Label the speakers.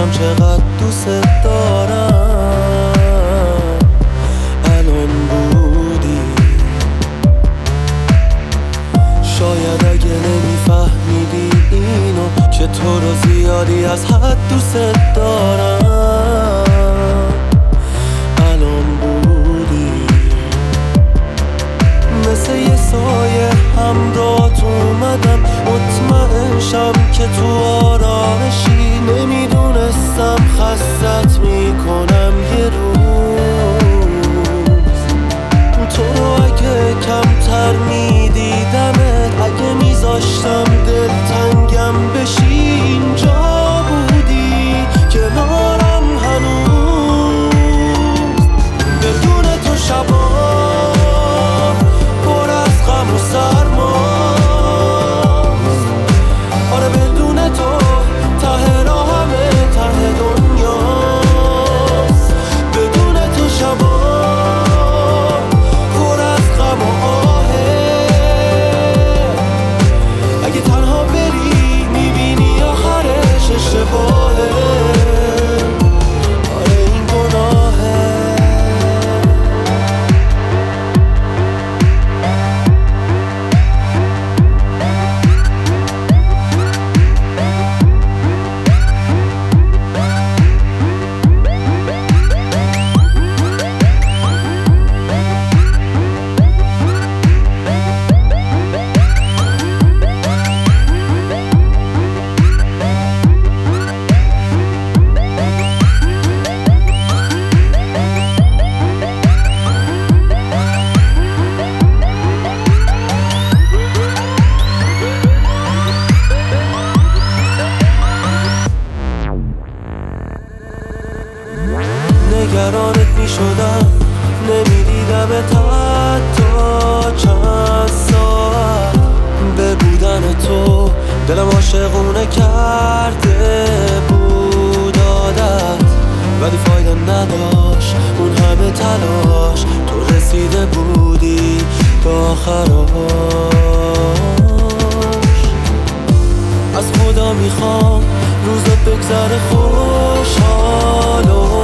Speaker 1: میدونم چقدر دوست دارم. الان بودی شاید اگه نمیفهمیدی اینو که تو رو زیادی از حد دوست دارم. الان بودی مثل یه سایه همراهت اومدم، مطمئن شم که تو آرامشی. نمیدونستم خستت میکنم یه روز. تو رو اگه کمتر میدیدمت، اگه میذاشتم دلتنگم بشی، اینجا بودی کنارم هنوز. بدون تو شبا پر از غم و سرماست. آره بدون تو ته راهمه، ته دنیاست. بدون تو شبا پر از غم و آهه. اگه تنها بری میبینی آخرش اشتباهه. آره این گناهه. نگرانت میشدم، نمیدیدمت حتی چند ساعت. به بودن تو دلم عاشقونه کرده بود عادت، ولی فایده نداشت اون همه تلاش. تو رسیده بودی به آخراش. از خدا میخوام روزت بگذره خوشحال و